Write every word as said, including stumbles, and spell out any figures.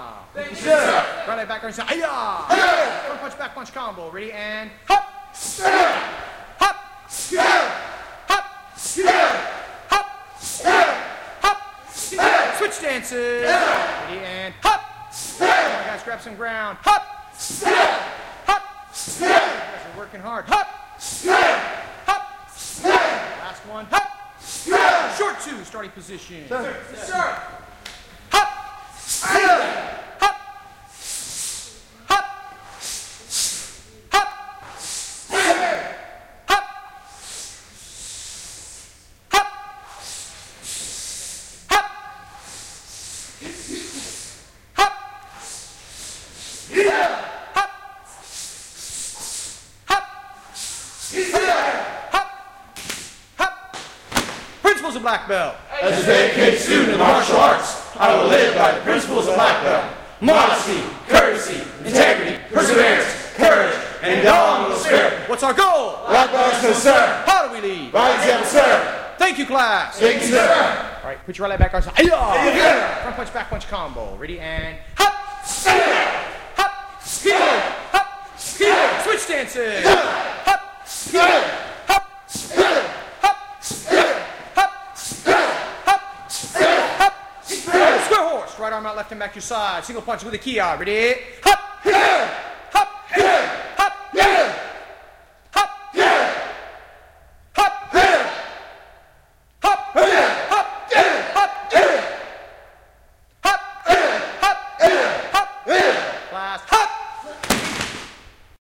Hiya! Thank you, sir. Right leg back and say, hiya! Front punch, back punch combo. Ready, and hop! Hop! Hop! Hop! Hop! Switch dances. Ready, and hop! Come on, guys, grab some ground. Hop! Hop! You guys are working hard. Hop! Hop! Last one. Hop! Short two, starting position. Sir. Sir. Hop! Hop! Hop! Hop! Hop! Hop! Hop! Hop! Hop! Hop! Hop! Hop! Principles of black belt. As a dedicated student of martial arts, I will live by the principles of black belt. Modesty, courtesy, integrity, perseverance, courage, and indomitable spirit. What's our goal? Black belt is sir. How do we lead? By example, sir. Thank you, class. Thank you, sir. All right, put your right leg back on. Hiya! Hiya! Front punch, back punch combo. Ready, and hop! Hop! Heel! Hop! Heel! Switch dances! Hop! Heel! Hop! Hop! Hop! Hop! Hop! Square horse. Right arm out, left hand back to your side. Single punch with a ki. Ready? Hop! Hop! Hop! Hop! Hop! Hop! Hop! Hop! Hop! Hop! Hop! Hop! Last hop!